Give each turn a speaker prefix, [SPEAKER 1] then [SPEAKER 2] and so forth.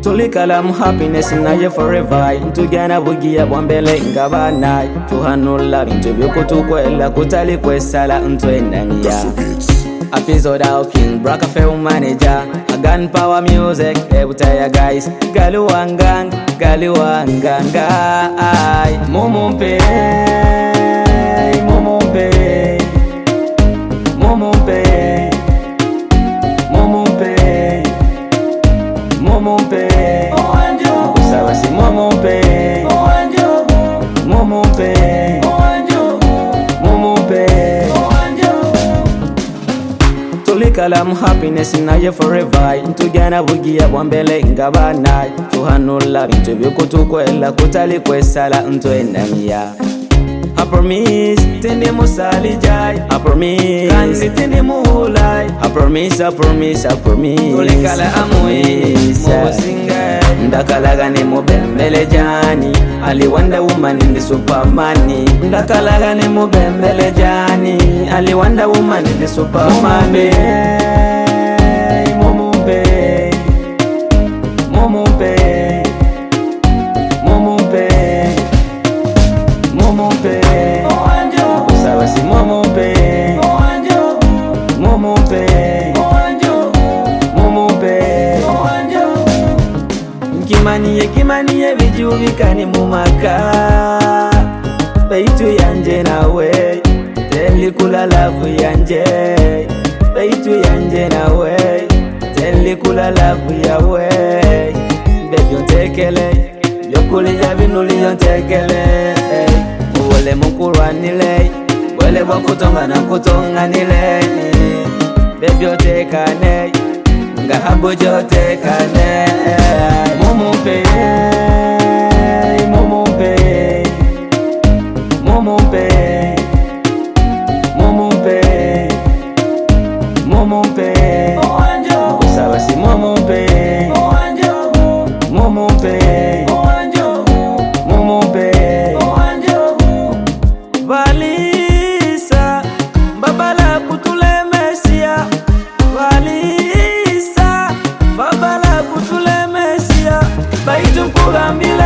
[SPEAKER 1] Tulikala happiness na ye forever. Ntugana bugia bwambele ngabana. Tuhanula bintu byokutukwela kutali kwesala ntwendangia. Afizoda king braka fe manager. Gun power music ebutaya guys. Galuwangang ay mumumpe kusaba si mumumpe tulikala happiness na ye forever. Ntugana bugia bwambele ngabana. Tuhanula bintu byokutukwela kutali kwesala ntwendangia. I promise tende musali jai. I promise kanzi tende muhulai. I promise tulikala amuisa ndakalaga ne mubembele jani. Ali Wonder Woman in the Superman. Ndakalaga ne mubembele jani. Ali Wonder Woman in the Superman. Kusaba si mumumpe Kimaniye bijubikani mumaka. Baitu yanje nawe teli kula lavu yanje. Baitu yanje nawe teli kula lavu yawe. Baby ontekele yokuli ya binuli yontekele. Uwele mukurwanile wele wakutonga na kutonganile. Baby otekane ngahabo jotekane. Mumumpe kusaba si mumumpe Valisa babala kutule mesia. Valisa babala kutule mesia. Baitu kugambila